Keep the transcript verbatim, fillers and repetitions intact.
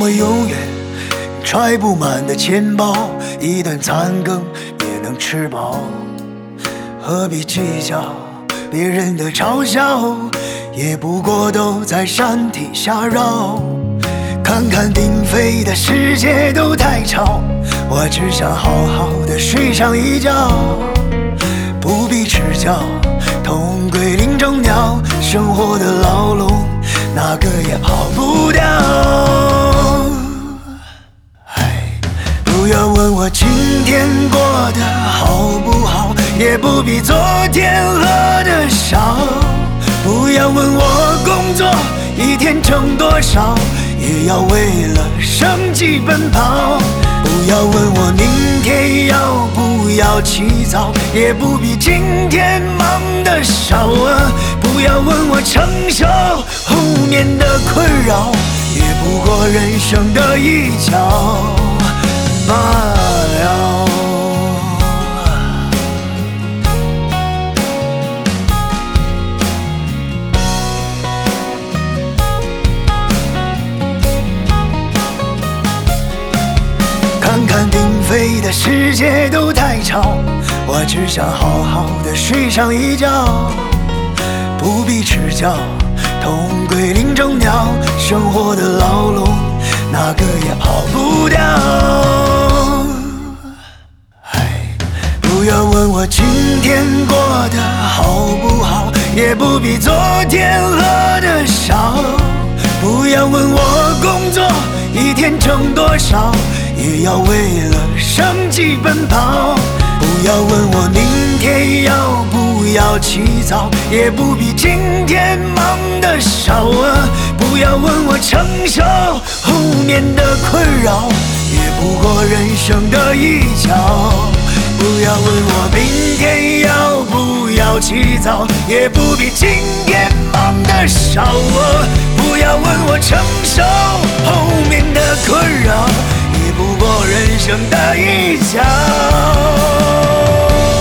么永远揣不满的钱包，一顿残羹也能吃饱。何必计较别人的嘲笑，也不过都在山体下绕。看看鼎沸的世界都太吵，我只想好好的睡上一觉。不必耻笑，同归林中鸟，生活的牢笼哪个也跑不掉。哎，不要问我今天过得好不好，也不必昨天喝的少。不要问我工作一天挣多少，也要为了生计奔跑。不要问我明天要不要起早，也不必今天忙得少啊。不要问我承受后面的困扰，也不过人生的一角罢了。看看鼎沸的世界都太吵，我只想好好的睡上一觉。不必耻笑，同归林中鸟，生活的牢笼哪个也跑不掉。哎，不要问我今天过得好不好，也不必昨天喝的少。不要问我工作一天挣多少，也要为了生计奔跑。不要问我明天要不要起早，也不必今天忙得少啊。不要问我承受后面的困扰，也不过人生的一角。不要问我明天要不要起早，也不必今天忙得少啊。不要问我承受后面的困扰，也不过人生的一角。